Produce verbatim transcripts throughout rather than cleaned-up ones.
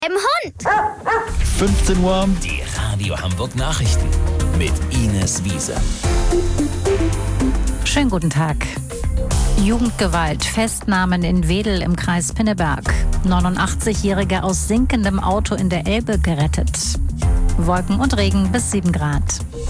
Im Hund! fünfzehn Uhr. Die Radio Hamburg Nachrichten mit Ines Wiese. Schönen guten Tag. Jugendgewalt, Festnahmen in Wedel im Kreis Pinneberg. neunundachtzigjährige aus sinkendem Auto in der Elbe gerettet. Wolken und Regen bis sieben Grad.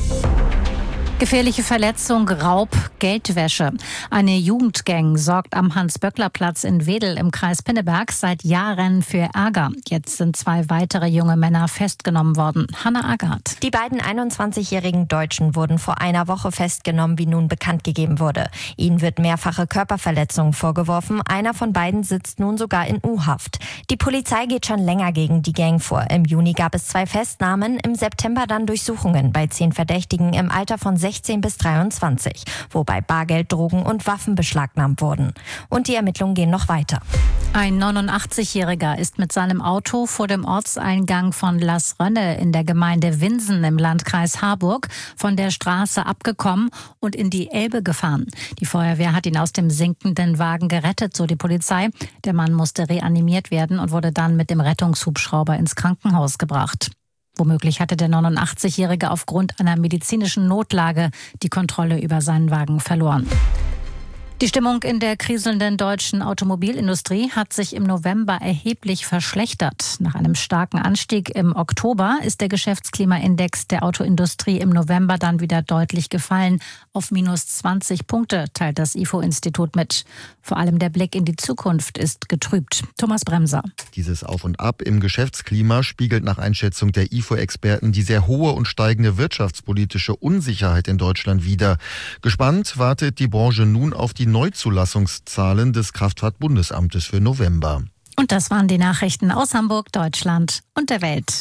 Gefährliche Verletzung, Raub, Geldwäsche. Eine Jugendgang sorgt am Hans-Böckler-Platz in Wedel im Kreis Pinneberg seit Jahren für Ärger. Jetzt sind zwei weitere junge Männer festgenommen worden. Hanna Agard. Die beiden einundzwanzigjährigen Deutschen wurden vor einer Woche festgenommen, wie nun bekannt gegeben wurde. Ihnen wird mehrfache Körperverletzung vorgeworfen. Einer von beiden sitzt nun sogar in U-Haft. Die Polizei geht schon länger gegen die Gang vor. Im Juni gab es zwei Festnahmen, im September dann Durchsuchungen bei zehn Verdächtigen im Alter von sechzehn bis dreiundzwanzig, wobei Bargeld, Drogen und Waffen beschlagnahmt wurden. Und die Ermittlungen gehen noch weiter. Ein neunundachtzigjähriger ist mit seinem Auto vor dem Ortseingang von Las Rönne in der Gemeinde Winsen im Landkreis Harburg von der Straße abgekommen und in die Elbe gefahren. Die Feuerwehr hat ihn aus dem sinkenden Wagen gerettet, so die Polizei. Der Mann musste reanimiert werden und wurde dann mit dem Rettungshubschrauber ins Krankenhaus gebracht. Womöglich hatte der neunundachtzigjährige aufgrund einer medizinischen Notlage die Kontrolle über seinen Wagen verloren. Die Stimmung in der kriselnden deutschen Automobilindustrie hat sich im November erheblich verschlechtert. Nach einem starken Anstieg im Oktober ist der Geschäftsklimaindex der Autoindustrie im November dann wieder deutlich gefallen. Auf minus zwanzig Punkte, teilt das I F O-Institut mit. Vor allem der Blick in die Zukunft ist getrübt. Thomas Bremser. Dieses Auf und Ab im Geschäftsklima spiegelt nach Einschätzung der I F O-Experten die sehr hohe und steigende wirtschaftspolitische Unsicherheit in Deutschland wider. Gespannt wartet die Branche nun auf die Neuzulassungszahlen des Kraftfahrtbundesamtes für November. Und das waren die Nachrichten aus Hamburg, Deutschland und der Welt.